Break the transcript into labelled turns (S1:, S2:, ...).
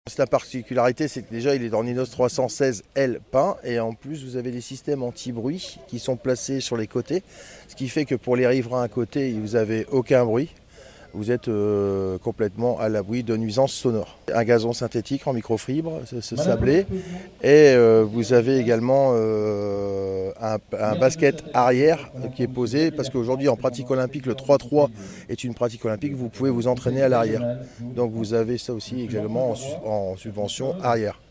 S1: La particularité, c'est que déjà il est en inox 316 L peint et en plus vous avez des systèmes anti-bruit qui sont placés sur les côtés, ce qui fait que pour les riverains à côté, vous n'avez aucun bruit. Vous êtes complètement à l'abri de nuisances sonores. Un gazon synthétique en microfibre, ce sablé. Et vous avez également un basket arrière qui est posé, parce qu'aujourd'hui en pratique olympique, le 3-3 est une pratique olympique, vous pouvez vous entraîner à l'arrière. Donc vous avez ça aussi également en subvention arrière.